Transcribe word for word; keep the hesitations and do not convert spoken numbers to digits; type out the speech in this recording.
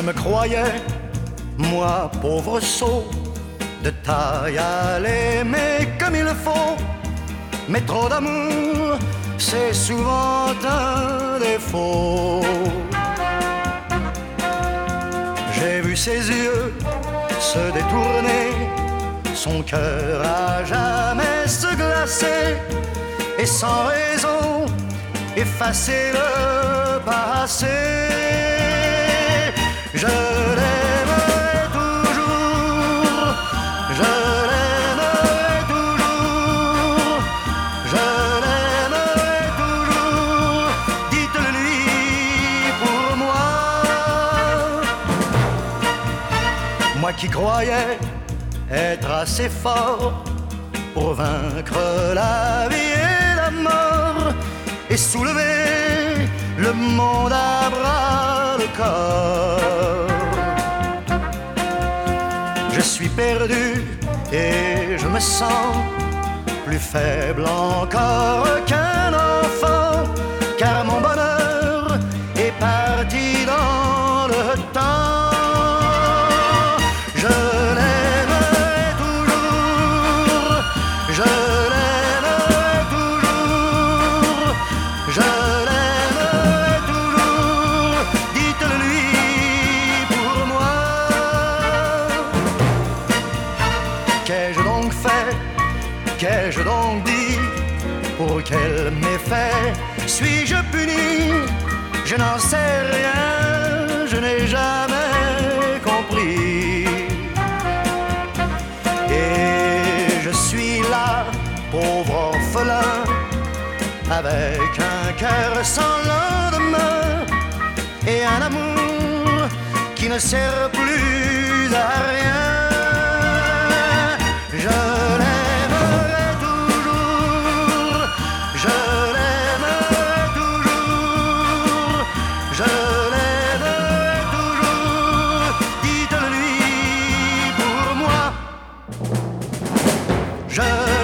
me croyais, moi pauvre sot, de taille à l'aimer comme il faut. Mais trop d'amour, c'est souvent un défaut. J'ai vu ses yeux se détourner, son cœur à jamais se glacer, et sans raison effacer le passé. Je l'aimerai toujours, je l'aimerai toujours, je l'aimerai toujours, dites-le-lui pour moi. Moi qui croyais être assez fort pour vaincre la vie et la mort, et soulever le monde à bras le corps. Je suis perdu et je me sens plus faible encore qu'un enfant, car mon bonheur est parti dans le temps. Je l'aimerai toujours, je l'aimerai toujours, je l'aimerai toujours, dites-le-lui pour moi. Qu'ai-je donc fait, qu'ai-je donc dit, pour quel méfait suis-je puni? Je n'en sais rien, je n'ai jamais compris. Et je suis là, pauvre orphelin, avec un cœur sans lendemain et un amour qui ne sert plus à rien. Je l'aimerai toujours, je l'aimerai toujours, je l'aimerai toujours, dites-le-lui pour moi. Je